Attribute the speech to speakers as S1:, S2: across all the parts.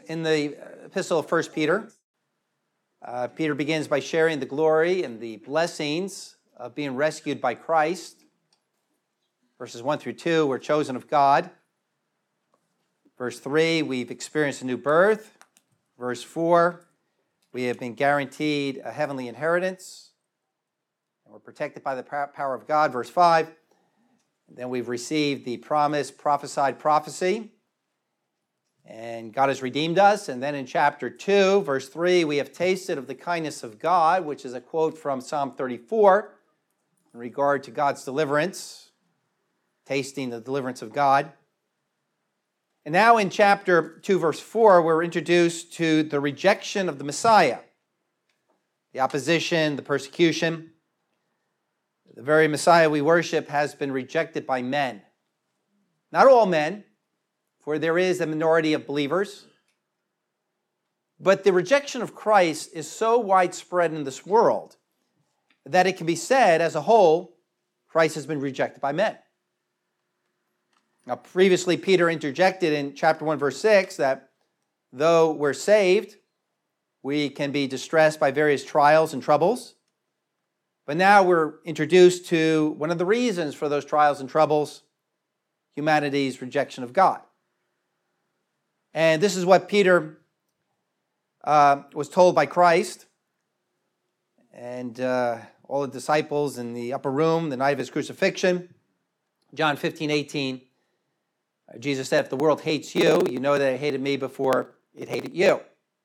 S1: In the epistle of 1 Peter, Peter begins by sharing the glory and the blessings of being rescued by Christ. Verses 1 through 2, we're chosen of God. Verse 3, we've experienced a new birth. Verse 4, we have been guaranteed a heavenly inheritance. And we're protected by the power of God. Verse 5, and then we've received the prophesied prophecy. And God has redeemed us. And then in chapter 2, verse 3, we have tasted of the kindness of God, which is a quote from Psalm 34 in regard to God's deliverance, tasting the deliverance of God. And now in chapter 2, verse 4, we're introduced to the rejection of the Messiah, the opposition, the persecution. The very Messiah we worship has been rejected by men. Not all men, for there is a minority of believers. But the rejection of Christ is so widespread in this world that it can be said, as a whole, Christ has been rejected by men. Now, previously, Peter interjected in chapter 1, verse 6, that though we're saved, we can be distressed by various trials and troubles. But now we're introduced to one of the reasons for those trials and troubles, humanity's rejection of God. And this is what Peter was told by Christ and all the disciples in the upper room the night of his crucifixion. John 15:18, Jesus said, if the world hates you, you know that it hated me before it hated you.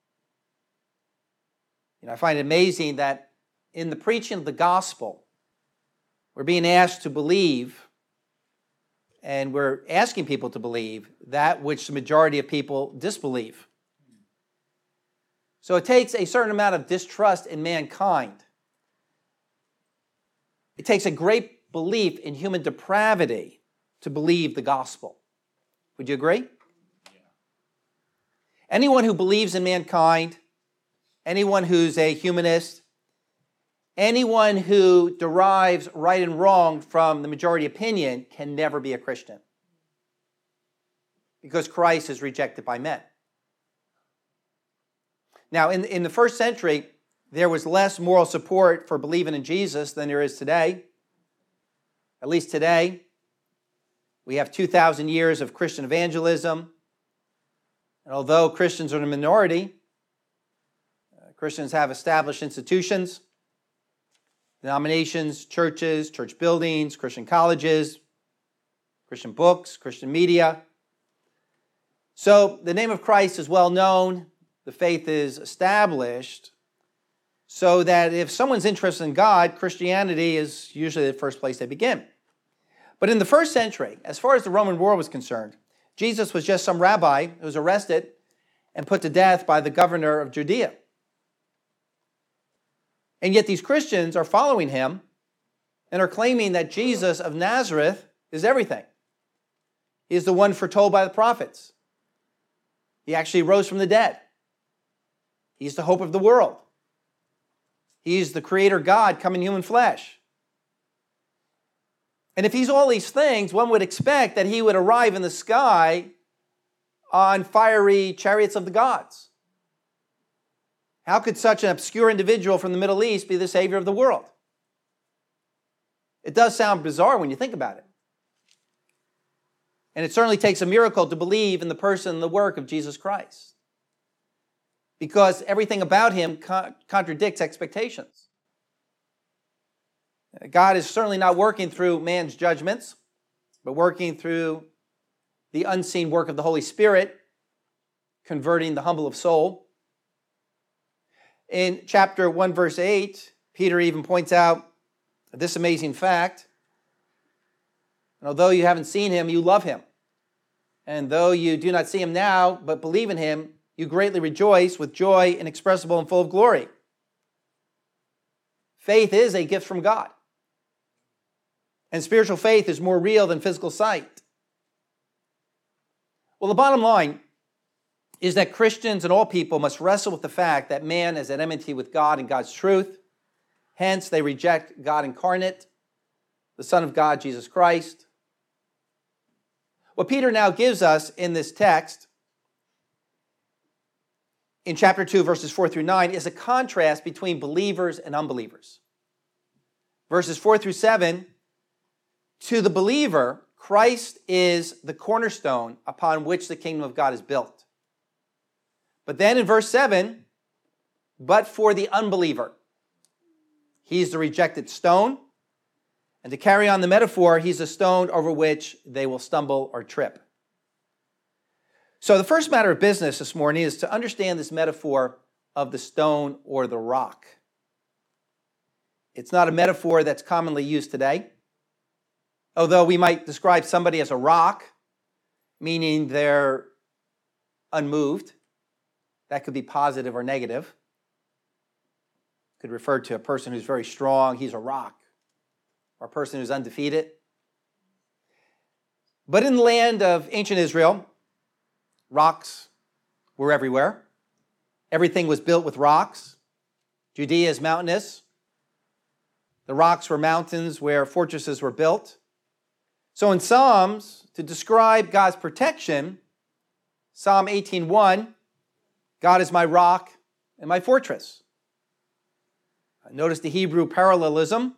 S1: I find it amazing that in the preaching of the gospel, we're being asked to believe, and we're asking people to believe that which the majority of people disbelieve. So it takes a certain amount of distrust in mankind. It takes a great belief in human depravity to believe the gospel. Would you agree? Yeah. Anyone who believes in mankind, anyone who's a humanist, anyone who derives right and wrong from the majority opinion can never be a Christian, because Christ is rejected by men. Now, in the first century, there was less moral support for believing in Jesus than there is today. At least today, we have 2,000 years of Christian evangelism. And although Christians are in a minority, Christians have established institutions, denominations, churches, church buildings, Christian colleges, Christian books, Christian media. So the name of Christ is well known. The faith is established, so that if someone's interested in God, Christianity is usually the first place they begin. But in the first century, as far as the Roman world was concerned, Jesus was just some rabbi who was arrested and put to death by the governor of Judea. And yet these Christians are following him and are claiming that Jesus of Nazareth is everything. He is the one foretold by the prophets. He actually rose from the dead. He's the hope of the world. He's the creator God come in human flesh. And if he's all these things, one would expect that he would arrive in the sky on fiery chariots of the gods. How could such an obscure individual from the Middle East be the Savior of the world? It does sound bizarre when you think about it. And it certainly takes a miracle to believe in the person and the work of Jesus Christ, because everything about him contradicts expectations. God is certainly not working through man's judgments, but working through the unseen work of the Holy Spirit, converting the humble of soul. In chapter 1, verse 8, Peter even points out this amazing fact. And although you haven't seen him, you love him. And though you do not see him now, but believe in him, you greatly rejoice with joy inexpressible and full of glory. Faith is a gift from God. And spiritual faith is more real than physical sight. Well, the bottom line is that Christians and all people must wrestle with the fact that man is at enmity with God and God's truth. Hence, they reject God incarnate, the Son of God, Jesus Christ. What Peter now gives us in this text in chapter 2, verses 4 through 9, is a contrast between believers and unbelievers. Verses 4 through 7, to the believer, Christ is the cornerstone upon which the kingdom of God is built. But then in verse 7, but for the unbeliever, he's the rejected stone. And to carry on the metaphor, he's a stone over which they will stumble or trip. So the first matter of business this morning is to understand this metaphor of the stone or the rock. It's not a metaphor that's commonly used today. Although we might describe somebody as a rock, meaning they're unmoved. That could be positive or negative. Could refer to a person who's very strong, he's a rock. Or a person who's undefeated. But in the land of ancient Israel, rocks were everywhere. Everything was built with rocks. Judea is mountainous. The rocks were mountains where fortresses were built. So in Psalms, to describe God's protection, Psalm 18:1, God is my rock and my fortress. Notice the Hebrew parallelism.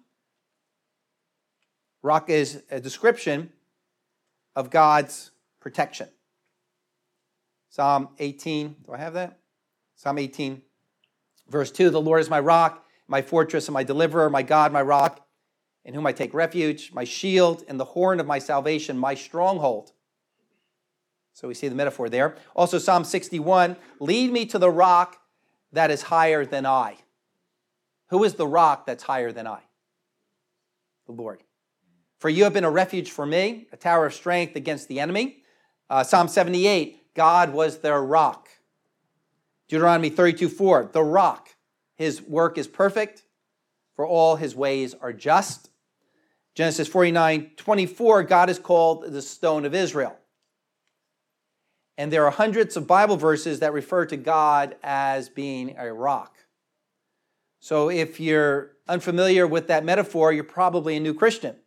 S1: Rock is a description of God's protection. Psalm 18, do I have that? Psalm 18, verse 2, the Lord is my rock, my fortress and my deliverer, my God, my rock, in whom I take refuge, my shield and the horn of my salvation, my stronghold. So we see the metaphor there. Also Psalm 61, lead me to the rock that is higher than I. Who is the rock that's higher than I? The Lord. For you have been a refuge for me, a tower of strength against the enemy. Psalm 78, God was their rock. Deuteronomy 32:4, the rock. His work is perfect, for all his ways are just. Genesis 49:24, God is called the stone of Israel. And there are hundreds of Bible verses that refer to God as being a rock. So if you're unfamiliar with that metaphor, you're probably a new Christian.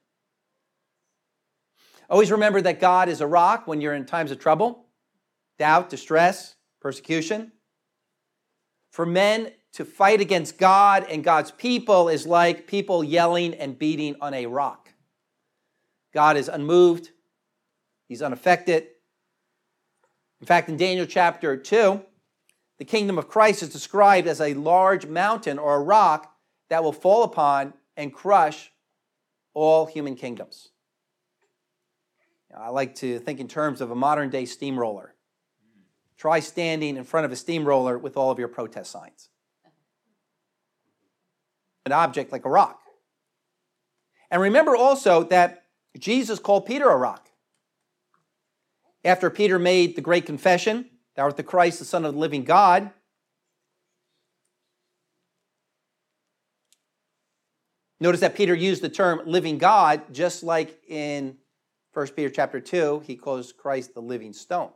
S1: Always remember that God is a rock when you're in times of trouble, doubt, distress, persecution. For men to fight against God and God's people is like people yelling and beating on a rock. God is unmoved. He's unaffected. In fact, in Daniel chapter 2, the kingdom of Christ is described as a large mountain or a rock that will fall upon and crush all human kingdoms. I like to think in terms of a modern-day steamroller. Try standing in front of a steamroller with all of your protest signs. An object like a rock. And remember also that Jesus called Peter a rock. After Peter made the great confession, thou art the Christ, the Son of the living God, notice that Peter used the term living God, just like in 1 Peter chapter 2, he calls Christ the living stone.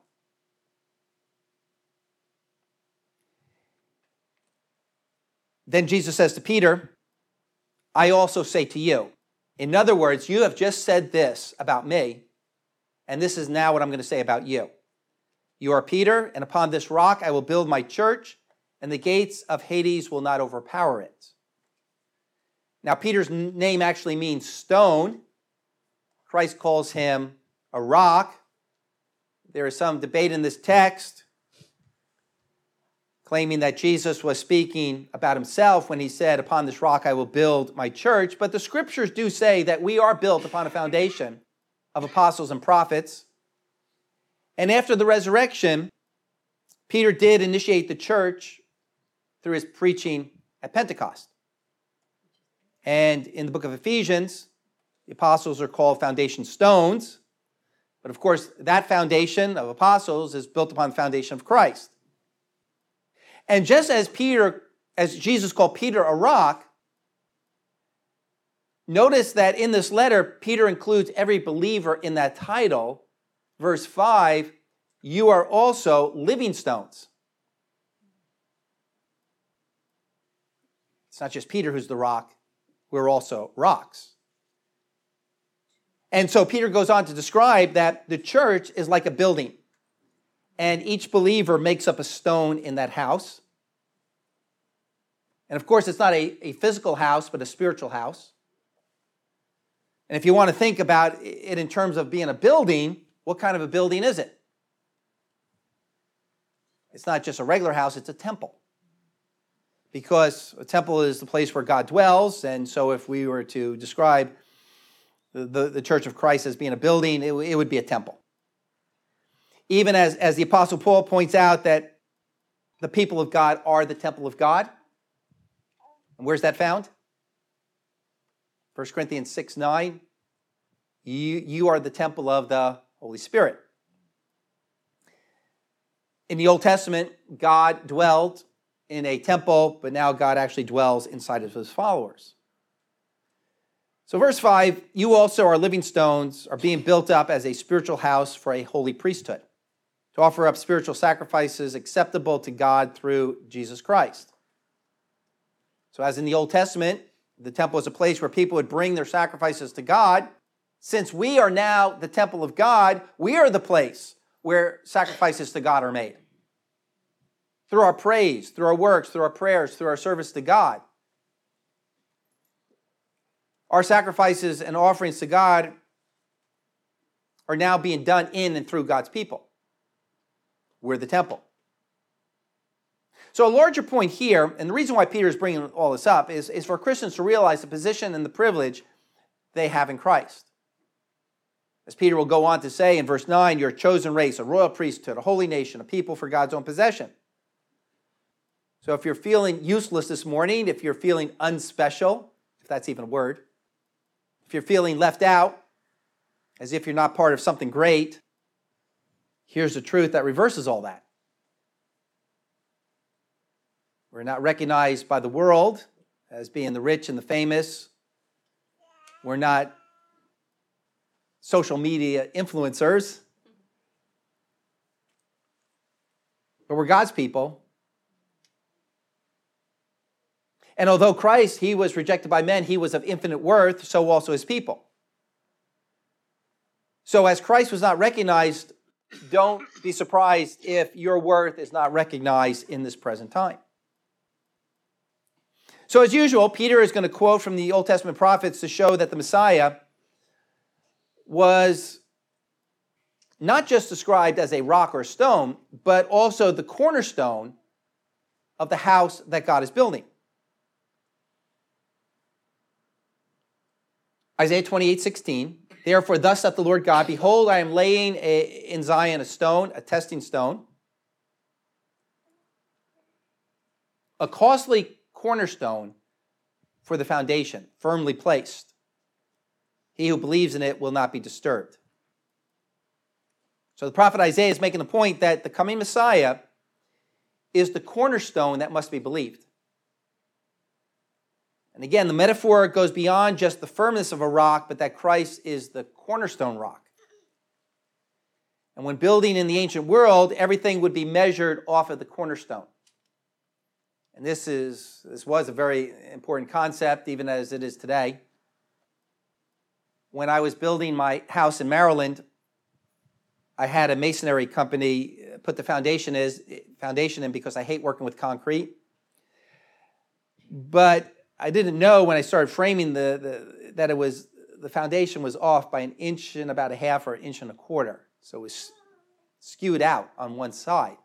S1: Then Jesus says to Peter, I also say to you. In other words, you have just said this about me, and this is now what I'm going to say about you. You are Peter, and upon this rock I will build my church, and the gates of Hades will not overpower it. Now, Peter's name actually means stone. Christ calls him a rock. There is some debate in this text claiming that Jesus was speaking about himself when he said, upon this rock I will build my church. But the scriptures do say that we are built upon a foundation of apostles and prophets. And after the resurrection, Peter did initiate the church through his preaching at Pentecost. And in the book of Ephesians, the apostles are called foundation stones. But of course, that foundation of apostles is built upon the foundation of Christ. And just as Jesus called Peter a rock, notice that in this letter, Peter includes every believer in that title. Verse 5, you are also living stones. It's not just Peter who's the rock, we're also rocks. And so Peter goes on to describe that the church is like a building. and each believer makes up a stone in that house. And of course, it's not a physical house, but a spiritual house. And if you want to think about it in terms of being a building, what kind of a building is it? It's not just a regular house, it's a temple. Because a temple is the place where God dwells, and so if we were to describe the Church of Christ as being a building, it would be a temple. Even as the Apostle Paul points out that the people of God are the temple of God. And where's that found? 1 Corinthians 6:9. You are the temple of the Holy Spirit. In the Old Testament, God dwelled in a temple, but now God actually dwells inside of his followers. So verse 5, you also are living stones, are being built up as a spiritual house for a holy priesthood, to offer up spiritual sacrifices acceptable to God through Jesus Christ. So as in the Old Testament, the temple is a place where people would bring their sacrifices to God. Since we are now the temple of God, we are the place where sacrifices to God are made. Through our praise, through our works, through our prayers, through our service to God. Our sacrifices and offerings to God are now being done in and through God's people. We're the temple. So a larger point here, and the reason why Peter is bringing all this up, is for Christians to realize the position and the privilege they have in Christ. As Peter will go on to say in verse 9, you're a chosen race, a royal priesthood, a holy nation, a people for God's own possession. So if you're feeling useless this morning, if you're feeling unspecial, if that's even a word, if you're feeling left out, as if you're not part of something great, here's the truth that reverses all that. We're not recognized by the world as being the rich and the famous. We're not social media influencers. But we're God's people. And although Christ, he was rejected by men, he was of infinite worth, so also his people. So as Christ was not recognized, don't be surprised if your worth is not recognized in this present time. So as usual, Peter is going to quote from the Old Testament prophets to show that the Messiah was not just described as a rock or stone, but also the cornerstone of the house that God is building. Isaiah 28:16, therefore thus saith the Lord God, behold, I am laying in Zion a stone, a testing stone, a costly cornerstone for the foundation, firmly placed. He who believes in it will not be disturbed. So the prophet Isaiah is making the point that the coming Messiah is the cornerstone that must be believed. And again, the metaphor goes beyond just the firmness of a rock, but that Christ is the cornerstone rock. And when building in the ancient world, everything would be measured off of the cornerstone. And this was a very important concept, even as it is today. When I was building my house in Maryland, I had a masonry company put the foundation in because I hate working with concrete. But I didn't know when I started framing that the foundation was off by 1 inch and about a half or 1 1/4 inches. So it was skewed out on one side.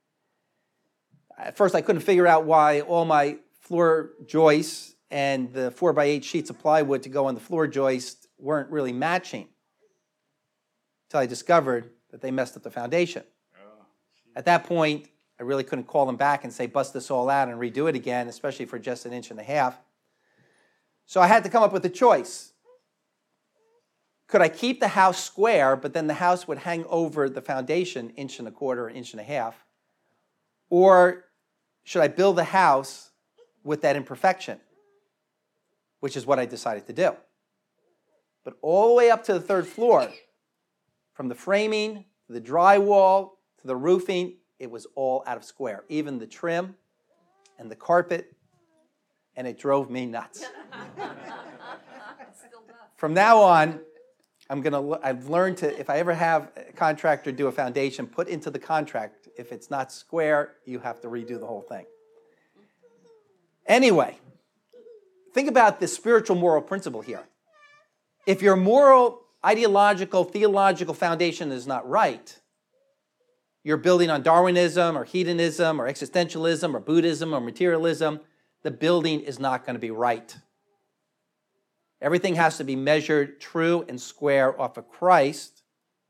S1: At first, I couldn't figure out why all my floor joists and the 4x8 sheets of plywood to go on the floor joist weren't really matching until I discovered that they messed up the foundation. At that point, I really couldn't call them back and say, bust this all out and redo it again, especially for just 1 1/2 inches. So I had to come up with a choice. Could I keep the house square, but then the house would hang over the foundation 1 1/4 inches or 1 1/2 inches? Or should I build the house with that imperfection? Which is what I decided to do. But all the way up to the 3rd floor, from the framing, to the drywall, to the roofing, it was all out of square. Even the trim and the carpet, and it drove me nuts. From now on, I've learned to, if I ever have a contractor do a foundation, put into the contract, if it's not square, you have to redo the whole thing. Anyway, think about the spiritual moral principle here. If your moral, ideological, theological foundation is not right, you're building on Darwinism or hedonism or existentialism or Buddhism or materialism, the building is not going to be right. Everything has to be measured true and square off of Christ.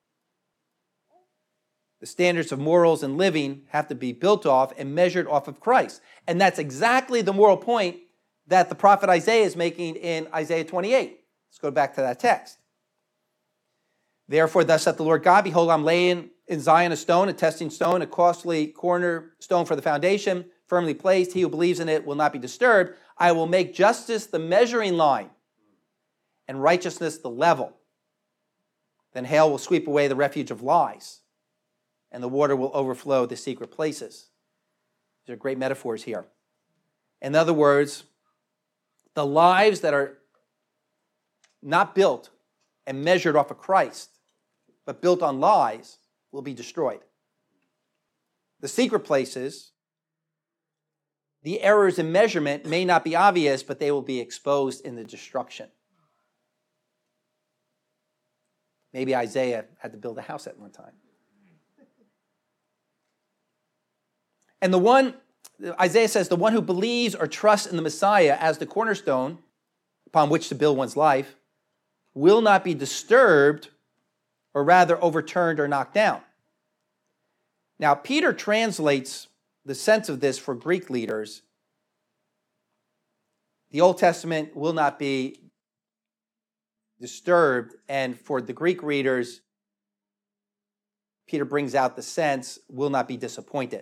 S1: The standards of morals and living have to be built off and measured off of Christ. And that's exactly the moral point that the prophet Isaiah is making in Isaiah 28. Let's go back to that text. Therefore, thus saith the Lord God, behold, I'm laying in Zion a stone, a testing stone, a costly cornerstone for the foundation, firmly placed. He who believes in it will not be disturbed. I will make justice the measuring line, and righteousness the level. Then hail will sweep away the refuge of lies, and the water will overflow the secret places. These are great metaphors here. In other words, the lives that are not built and measured off of Christ, but built on lies, will be destroyed. The secret places, the errors in measurement may not be obvious, but they will be exposed in the destruction. Maybe Isaiah had to build a house at one time. And Isaiah says, the one who believes or trusts in the Messiah as the cornerstone upon which to build one's life will not be disturbed, or rather overturned or knocked down. Now, Peter translates the sense of this for Greek leaders. The Old Testament will not be disturbed, and for the Greek readers, Peter brings out the sense, will not be disappointed.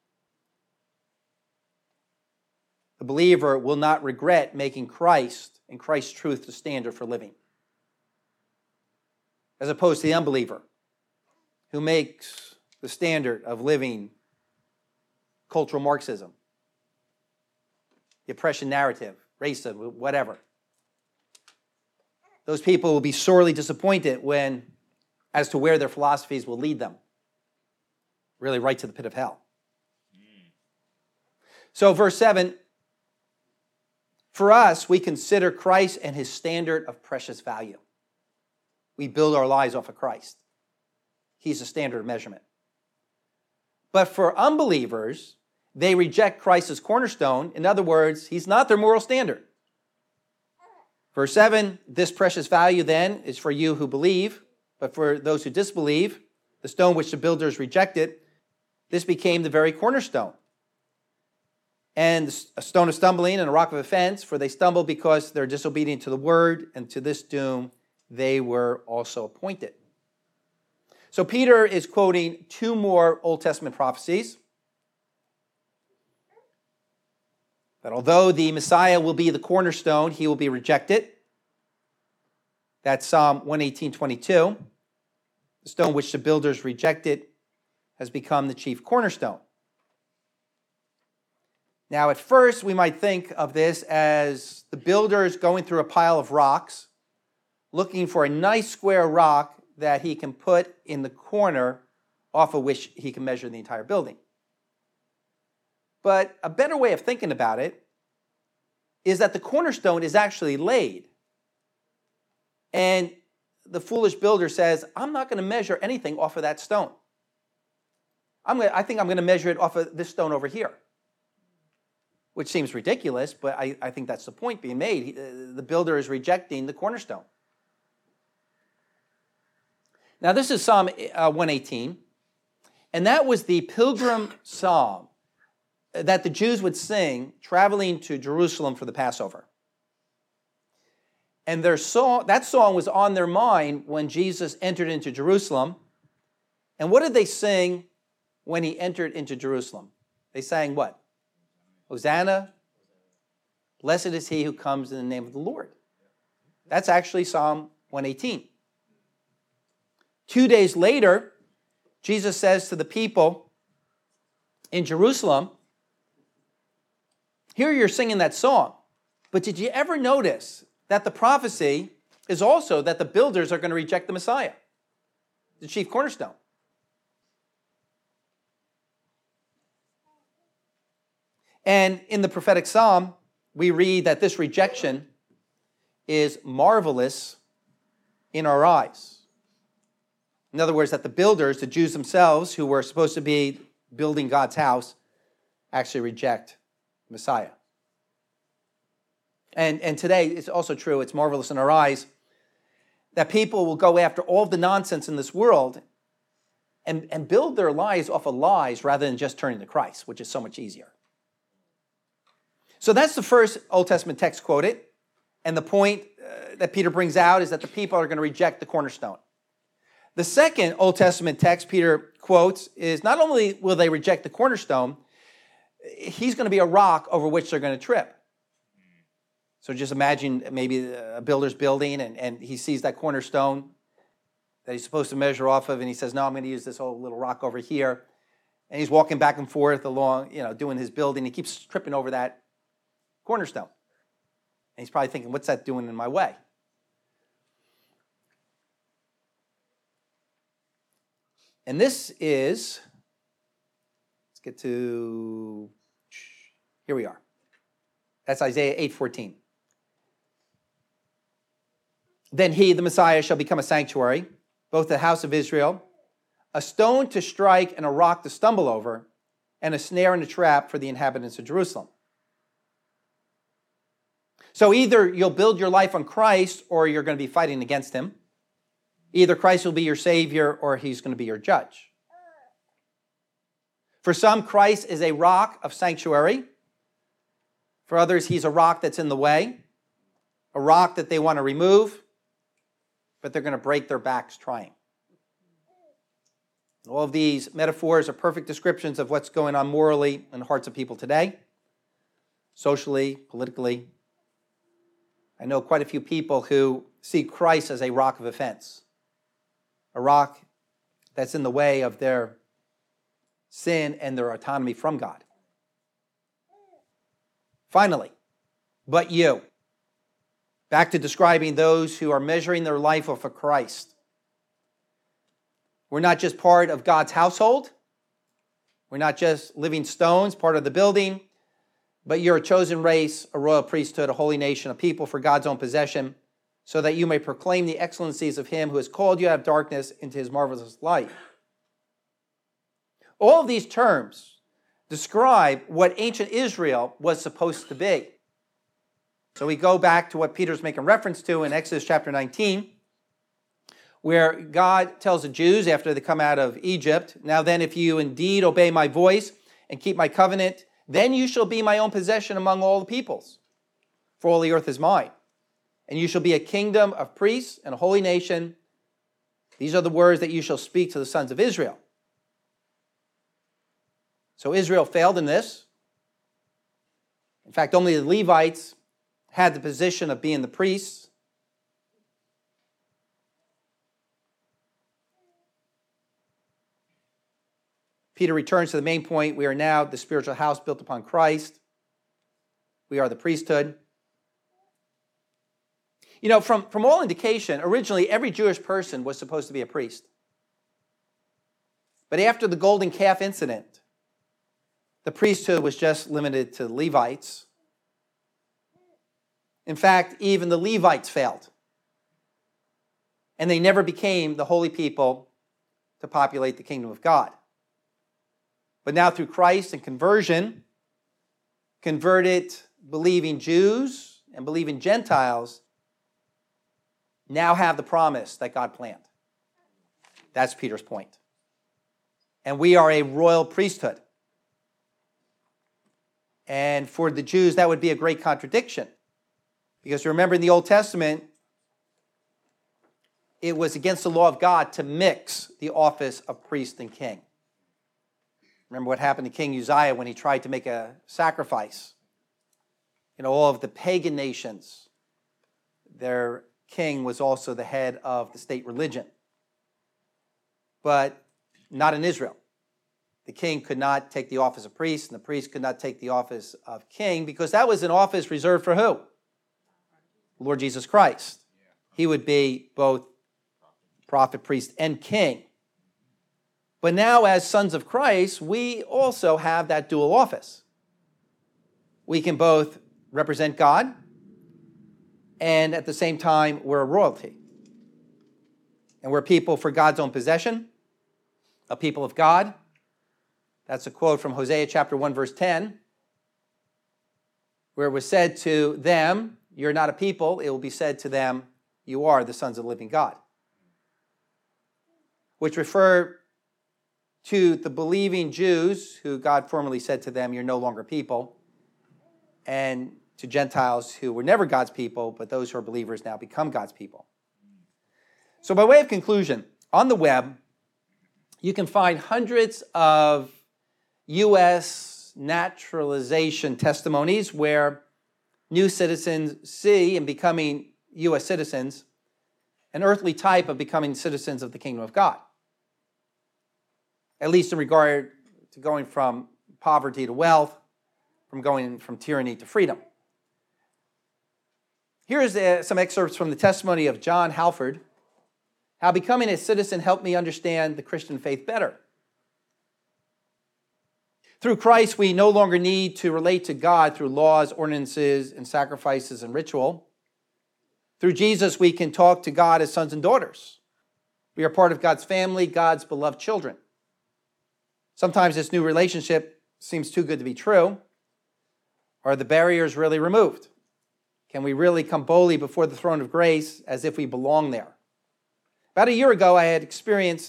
S1: The believer will not regret making Christ and Christ's truth the standard for living, as opposed to the unbeliever who makes the standard of living cultural Marxism, the oppression narrative, racism, whatever. Those people will be sorely disappointed as to where their philosophies will lead them. Really right to the pit of hell. So verse 7, for us, we consider Christ and his standard of precious value. We build our lives off of Christ. He's the standard of measurement. But for unbelievers, they reject Christ as cornerstone. In other words, he's not their moral standard. Verse 7, this precious value then is for you who believe, but for those who disbelieve, the stone which the builders rejected, this became the very cornerstone. And a stone of stumbling and a rock of offense, for they stumbled because they're disobedient to the word, and to this doom they were also appointed. So Peter is quoting two more Old Testament prophecies, that although the Messiah will be the cornerstone, he will be rejected. That's Psalm 118:22. The stone which the builders rejected has become the chief cornerstone. Now, at first, we might think of this as the builders going through a pile of rocks, looking for a nice square rock that he can put in the corner off of which he can measure the entire building. But a better way of thinking about it is that the cornerstone is actually laid. And the foolish builder says, I'm not going to measure anything off of that stone. I think I'm going to measure it off of this stone over here. Which seems ridiculous, but I think that's the point being made. The builder is rejecting the cornerstone. Now, this is Psalm 118, and that was the pilgrim psalm that the Jews would sing traveling to Jerusalem for the Passover. And that song was on their mind when Jesus entered into Jerusalem. And what did they sing when he entered into Jerusalem? They sang what? Hosanna, blessed is he who comes in the name of the Lord. That's actually Psalm 118. 2 days later, Jesus says to the people in Jerusalem, here you're singing that song, but did you ever notice that the prophecy is also that the builders are going to reject the Messiah, the chief cornerstone. And in the prophetic psalm, we read that this rejection is marvelous in our eyes. In other words, that the builders, the Jews themselves, who were supposed to be building God's house, actually reject Messiah. And today, it's also true, it's marvelous in our eyes, that people will go after all the nonsense in this world and build their lives off of lies rather than just turning to Christ, which is so much easier. So that's the first Old Testament text quoted. And the point that Peter brings out is that the people are going to reject the cornerstone. The second Old Testament text Peter quotes is not only will they reject the cornerstone, he's going to be a rock over which they're going to trip. So just imagine maybe a builder's building and he sees that cornerstone that he's supposed to measure off of, and he says, no, I'm going to use this whole little rock over here. And he's walking back and forth along, doing his building. He keeps tripping over that cornerstone. And he's probably thinking, what's that doing in my way? And this is, let's get to, here we are. That's Isaiah 8:14. Then he, the Messiah, shall become a sanctuary, both the house of Israel, a stone to strike and a rock to stumble over, and a snare and a trap for the inhabitants of Jerusalem. So either you'll build your life on Christ or you're going to be fighting against him. Either Christ will be your Savior or he's going to be your judge. For some, Christ is a rock of sanctuary. For others, he's a rock that's in the way, a rock that they want to remove, but they're going to break their backs trying. All of these metaphors are perfect descriptions of what's going on morally in the hearts of people today, socially, politically. I know quite a few people who see Christ as a rock of offense, a rock that's in the way of their sin and their autonomy from God. Finally, but you. Back to describing those who are measuring their life off of Christ. We're not just part of God's household. We're not just living stones, part of the building. But you're a chosen race, a royal priesthood, a holy nation, a people for God's own possession, so that you may proclaim the excellencies of him who has called you out of darkness into his marvelous light. All of these terms describe what ancient Israel was supposed to be. So we go back to what Peter's making reference to in Exodus chapter 19, where God tells the Jews after they come out of Egypt, now then, if you indeed obey my voice and keep my covenant, then you shall be my own possession among all the peoples, for all the earth is mine. And you shall be a kingdom of priests and a holy nation. These are the words that you shall speak to the sons of Israel. So Israel failed in this. In fact, only the Levites had the position of being the priests. Peter returns to the main point. We are now the spiritual house built upon Christ. We are the priesthood. From all indication, originally every Jewish person was supposed to be a priest. But after the golden calf incident, the priesthood was just limited to Levites. In fact, even the Levites failed. And they never became the holy people to populate the kingdom of God. But now through Christ and conversion, converted believing Jews and believing Gentiles now have the promise that God planned. That's Peter's point. And we are a royal priesthood. And for the Jews, that would be a great contradiction. Because remember in the Old Testament, it was against the law of God to mix the office of priest and king. Remember what happened to King Uzziah when he tried to make a sacrifice. All of the pagan nations, their king was also the head of the state religion. But not in Israel. The king could not take the office of priest, and the priest could not take the office of king, because that was an office reserved for who? Lord Jesus Christ. He would be both prophet, priest, and king. But now, as sons of Christ, we also have that dual office. We can both represent God, and at the same time, we're a royalty. And we're people for God's own possession, a people of God. That's a quote from Hosea chapter 1, verse 10, where it was said to them, "You're not a people." It will be said to them, "You are the sons of the living God," which refer to the believing Jews who God formerly said to them, "You're no longer people," and to Gentiles who were never God's people, but those who are believers now become God's people. So by way of conclusion, on the web, you can find hundreds of U.S. naturalization testimonies where new citizens see in becoming U.S. citizens an earthly type of becoming citizens of the kingdom of God, at least in regard to going from poverty to wealth, from going from tyranny to freedom. Here's some excerpts from the testimony of John Halford, how becoming a citizen helped me understand the Christian faith better. Through Christ, we no longer need to relate to God through laws, ordinances, and sacrifices and ritual. Through Jesus, we can talk to God as sons and daughters. We are part of God's family, God's beloved children. Sometimes this new relationship seems too good to be true. Are the barriers really removed? Can we really come boldly before the throne of grace as if we belong there? About a year ago, I had an experience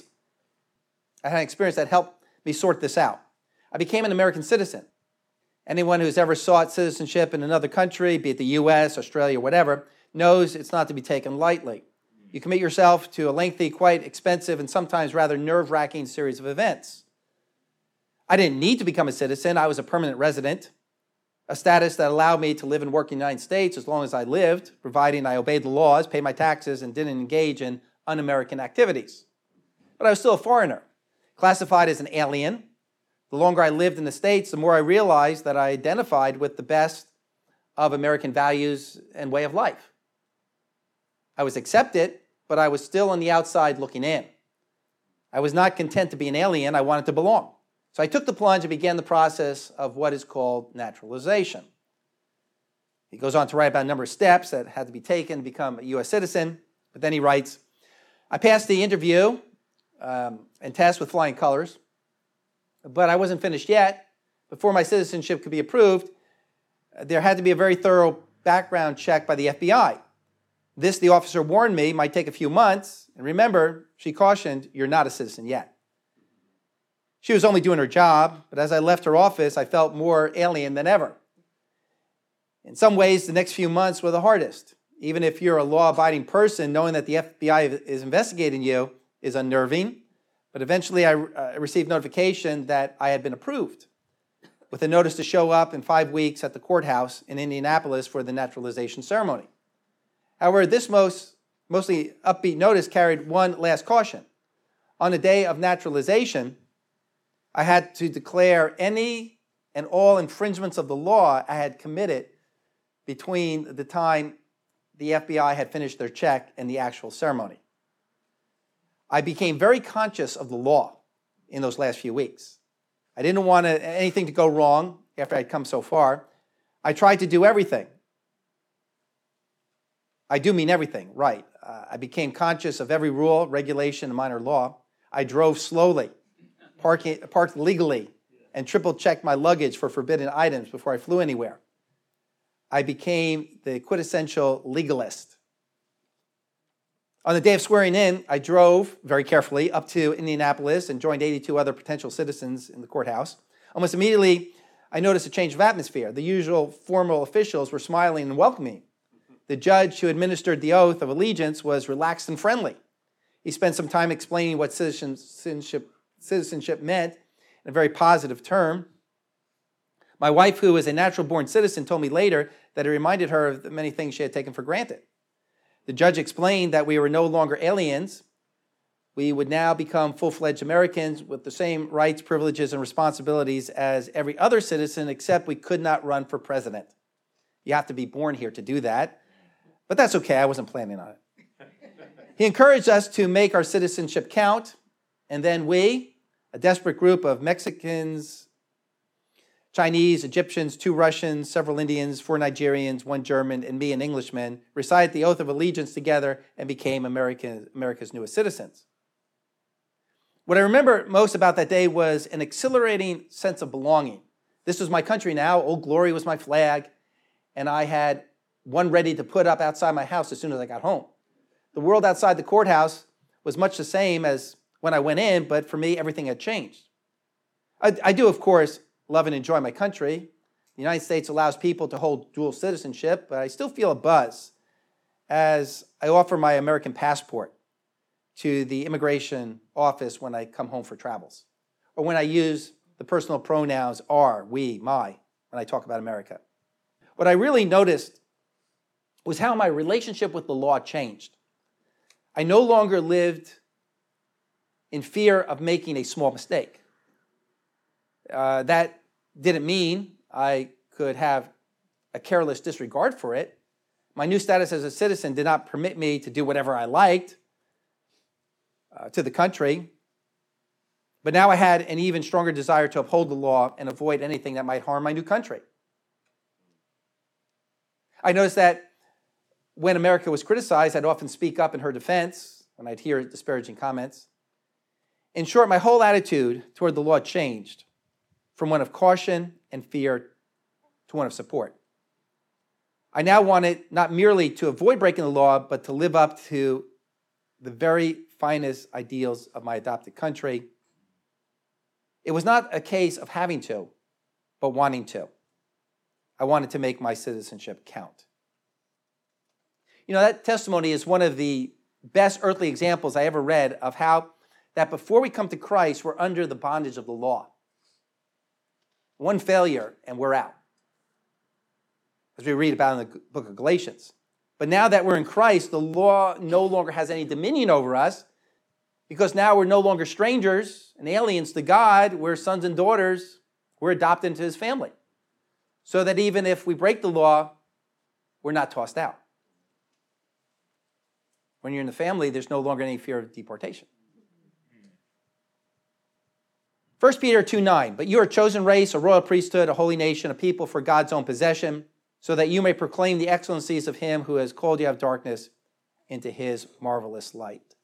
S1: that helped me sort this out. I became an American citizen. Anyone who's ever sought citizenship in another country, be it the U.S., Australia, whatever, knows it's not to be taken lightly. You commit yourself to a lengthy, quite expensive, and sometimes rather nerve-wracking series of events. I didn't need to become a citizen. I was a permanent resident, a status that allowed me to live and work in the United States as long as I lived, providing I obeyed the laws, paid my taxes, and didn't engage in un-American activities. But I was still a foreigner, classified as an alien. The longer I lived in the States, the more I realized that I identified with the best of American values and way of life. I was accepted, but I was still on the outside looking in. I was not content to be an alien. I wanted to belong. So I took the plunge and began the process of what is called naturalization. He goes on to write about a number of steps that had to be taken to become a U.S. citizen, but then he writes, I passed the interview and test with flying colors, but I wasn't finished yet. Before my citizenship could be approved, there had to be a very thorough background check by the FBI. This, the officer warned me, might take a few months. And remember, she cautioned, you're not a citizen yet. She was only doing her job, but as I left her office, I felt more alien than ever. In some ways, the next few months were the hardest. Even if you're a law-abiding person, knowing that the FBI is investigating you is unnerving. But eventually, I received notification that I had been approved, with a notice to show up in 5 weeks at the courthouse in Indianapolis for the naturalization ceremony. However, this mostly upbeat notice carried one last caution. On the day of naturalization, I had to declare any and all infringements of the law I had committed between the time the FBI had finished their check and the actual ceremony. I became very conscious of the law in those last few weeks. I didn't want anything to go wrong after I'd come so far. I tried to do everything. I do mean everything, right. I became conscious of every rule, regulation, and minor law. I drove slowly, parked legally, and triple-checked my luggage for forbidden items before I flew anywhere. I became the quintessential legalist. On the day of swearing in, I drove very carefully up to Indianapolis and joined 82 other potential citizens in the courthouse. Almost immediately, I noticed a change of atmosphere. The usual formal officials were smiling and welcoming. The judge who administered the oath of allegiance was relaxed and friendly. He spent some time explaining what citizenship meant in a very positive term. My wife, who is a natural-born citizen, told me later that it reminded her of the many things she had taken for granted. The judge explained that we were no longer aliens. We would now become full-fledged Americans with the same rights, privileges, and responsibilities as every other citizen, except we could not run for president. You have to be born here to do that. But that's okay, I wasn't planning on it. He encouraged us to make our citizenship count, and then we, a desperate group of Mexicans, Chinese, Egyptians, 2 Russians, several Indians, 4 Nigerians, 1 German, and me, an Englishman, recited the oath of allegiance together and became America's newest citizens. What I remember most about that day was an exhilarating sense of belonging. This was my country now. Old Glory was my flag, and I had one ready to put up outside my house as soon as I got home. The world outside the courthouse was much the same as when I went in, but for me, everything had changed. I do, of course, love and enjoy my country. The United States allows people to hold dual citizenship, but I still feel a buzz as I offer my American passport to the immigration office when I come home for travels, or when I use the personal pronouns are, we, my, when I talk about America. What I really noticed was how my relationship with the law changed. I no longer lived in fear of making a small mistake. That didn't mean I could have a careless disregard for it. My new status as a citizen did not permit me to do whatever I liked to the country. But now I had an even stronger desire to uphold the law and avoid anything that might harm my new country. I noticed that when America was criticized, I'd often speak up in her defense when I'd hear disparaging comments. In short, my whole attitude toward the law changed from one of caution and fear to one of support. I now wanted not merely to avoid breaking the law, but to live up to the very finest ideals of my adopted country. It was not a case of having to, but wanting to. I wanted to make my citizenship count. You know, that testimony is one of the best earthly examples I ever read of how that before we come to Christ, we're under the bondage of the law. One failure, and we're out, as we read about in the book of Galatians. But now that we're in Christ, the law no longer has any dominion over us, because now we're no longer strangers and aliens to God. We're sons and daughters. We're adopted into his family. So that even if we break the law, we're not tossed out. When you're in the family, there's no longer any fear of deportation. 1 Peter 2:9, but you are a chosen race, a royal priesthood, a holy nation, a people for God's own possession, so that you may proclaim the excellencies of him who has called you out of darkness into his marvelous light.